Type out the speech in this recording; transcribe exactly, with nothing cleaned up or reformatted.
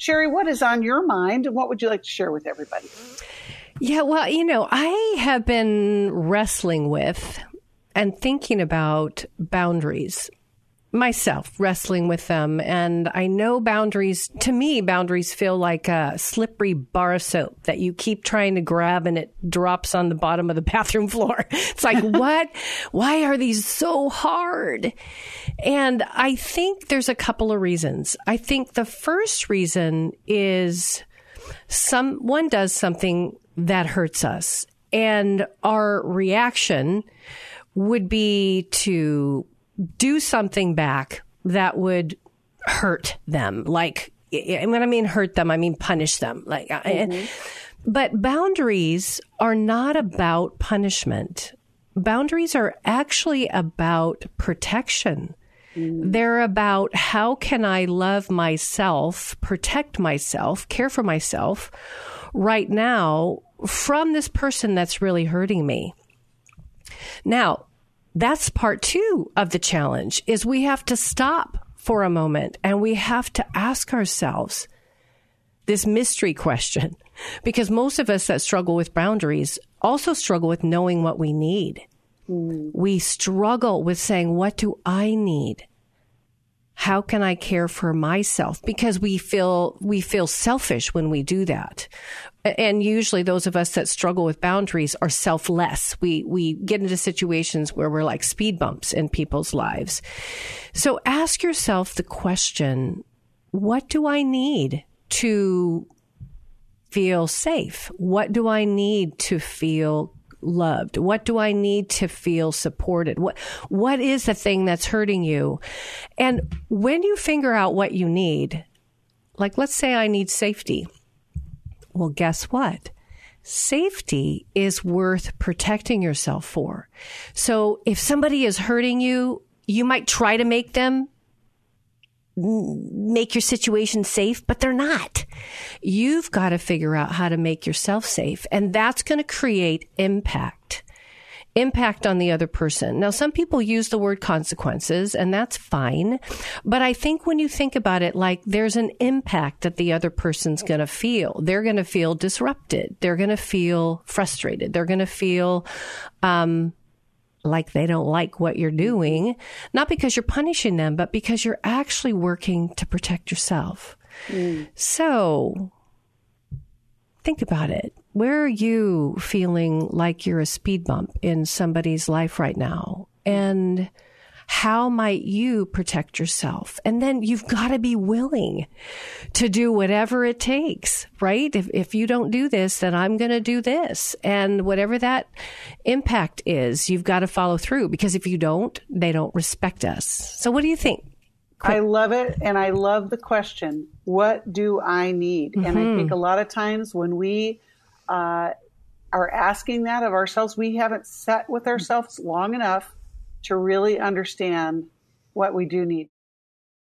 Sherry, what is on your mind and what would you like to share with everybody? Yeah, well, you know, I have been wrestling with and thinking about boundaries myself, wrestling with them. And I know boundaries, to me, boundaries feel like a slippery bar of soap that you keep trying to grab and it drops on the bottom of the bathroom floor. It's like, what? Why are these so hard? And I think there's a couple of reasons. I think the first reason is someone does something that hurts us, and our reaction would be to do something back that would hurt them. Like, and when I mean hurt them, I mean punish them. Like, mm-hmm. But boundaries are not about punishment. Boundaries are actually about protection. Mm. They're about how can I love myself, protect myself, care for myself right now from this person that's really hurting me. Now, that's part two of the challenge, is we have to stop for a moment and we have to ask ourselves this mystery question, because most of us that struggle with boundaries also struggle with knowing what we need. Mm. We struggle with saying, what do I need? How can I care for myself? Because we feel, we feel selfish when we do that. And usually those of us that struggle with boundaries are selfless. We, we get into situations where we're like speed bumps in people's lives. So ask yourself the question, what do I need to feel safe? What do I need to feel loved? What do I need to feel supported? What, what is the thing that's hurting you? And when you figure out what you need, like let's say I need safety. Well, guess what? Safety is worth protecting yourself for. So if somebody is hurting you, you might try to make them make your situation safe, but they're not. You've got to figure out how to make yourself safe. And that's going to create impact. Impact on the other person. Now, some people use the word consequences, and that's fine. But I think when you think about it, like there's an impact that the other person's going to feel. They're going to feel disrupted. They're going to feel frustrated. They're going to feel um, like they don't like what you're doing, not because you're punishing them, but because you're actually working to protect yourself. Mm. So think about it. Where are you feeling like you're a speed bump in somebody's life right now? And how might you protect yourself? And then you've got to be willing to do whatever it takes, right? If if you don't do this, then I'm going to do this. And whatever that impact is, you've got to follow through, because if you don't, they don't respect us. So what do you think? I love it. And I love the question, what do I need? Mm-hmm. And I think a lot of times when we uh, are asking that of ourselves, we haven't sat with ourselves long enough to really understand what we do need.